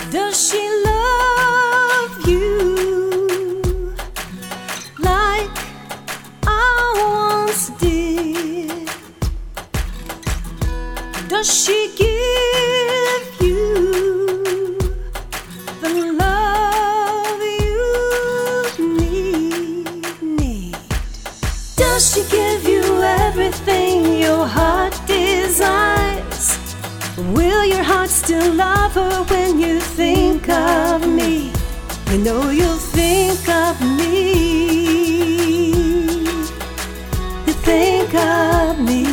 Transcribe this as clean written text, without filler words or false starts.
Does she love you like I once did? Does she give you the love you need? Does she give you everything your heart desires? Will your heart still love her when you think of me? You know you'll think of me. You think of me.